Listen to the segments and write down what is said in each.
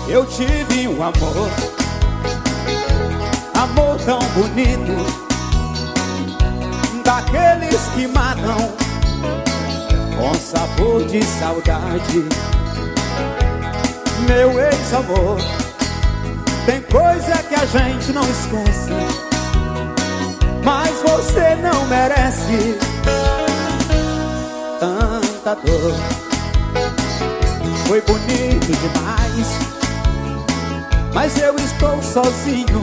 Eu tive um amor, amor tão bonito, daqueles que matam com sabor de saudade. Meu ex-amor, tem coisa que a gente não esquece, mas você não merece tanta dor. Foi bonito demais, mas eu estou sozinho.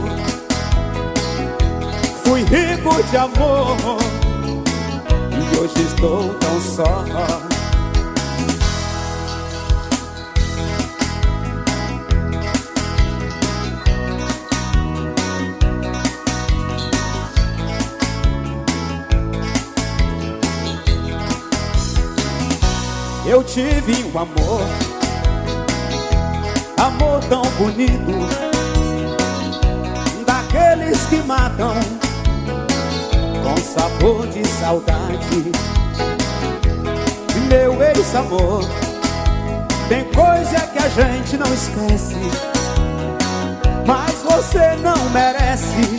Fui rico de amor e hoje estou tão só. Eu tive um amor, amor tão bonito, daqueles que matam com sabor de saudade. Meu ex-amor, tem coisa que a gente não esquece, mas você não merece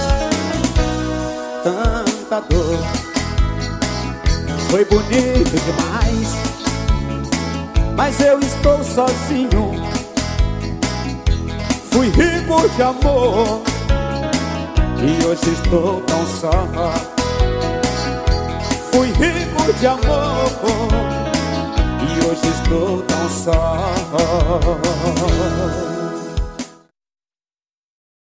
tanta dor. Foi bonito demais, mas eu estou sozinho. Fui rico de amor e hoje estou tão só. Fui rico de amor e hoje estou tão só.